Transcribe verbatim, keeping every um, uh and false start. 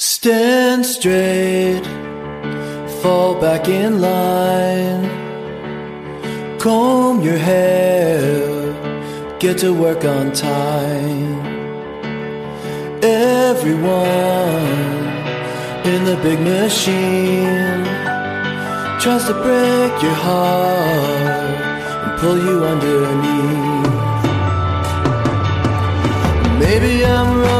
Stand straight, fall back in line, comb your hair, get to work on time. Everyone in the big machine tries to break your heart and pull you underneath. Maybe I'm